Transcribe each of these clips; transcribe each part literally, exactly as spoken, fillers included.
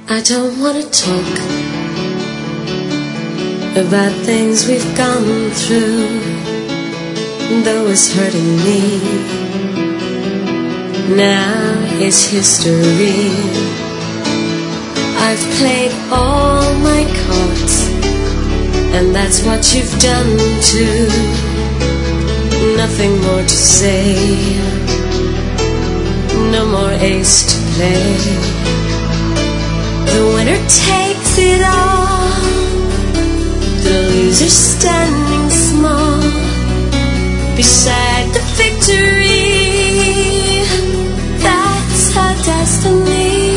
I don't want to talk about things we've gone through, though it's hurting me. Now it's history. I've played all my cards, and that's what you've done too. Nothing more to say, no more ace to play. The winner takes it all, the loser standing small beside the victory. That's our destiny.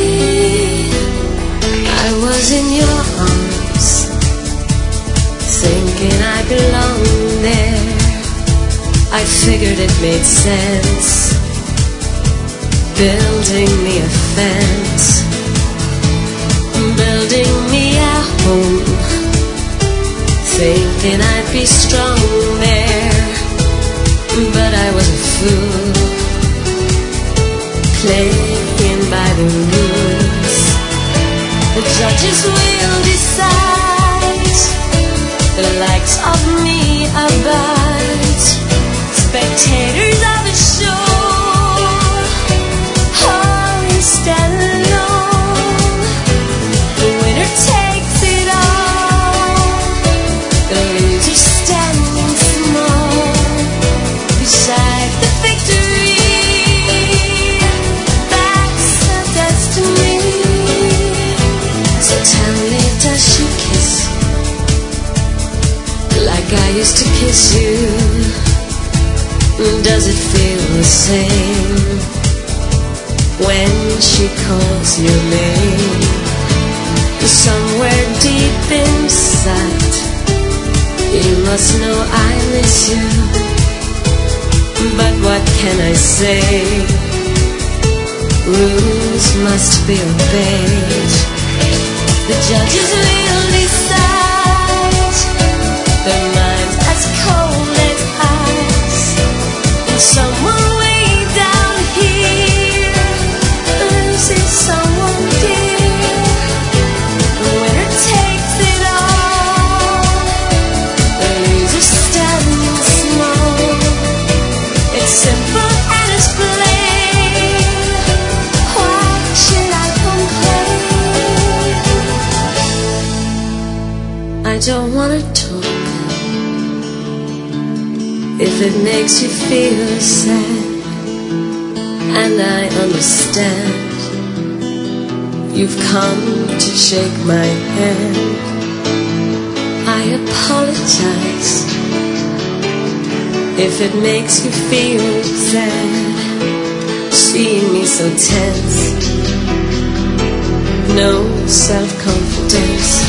I was in your arms, thinking I belonged there. I figured it made sense, building me a fence, building me a home, thinking I'd be strong there. But I was a fool, playing by the rules. The judges will decide, the likes of me abide, spectators of a show. Oh, you stand alone, the winner takes it all, the loser standing small beside the victory. That's her destiny. So tell me, does she kiss like I used to kiss you? Does it feel the same when she calls your name? Somewhere deep inside, you must know I miss you. But what can I say? Rules must be obeyed. The judges will decide, their minds as cold as ice. And someone way down here loses someone dear. The winner takes it all, the loser standing small. It's simple and it's plain. Why should I complain? I don't want to talk if it makes you feel sad, and I understand. You've come to shake my hand. I apologize if it makes you feel sad, seeing me so tense, no self-confidence.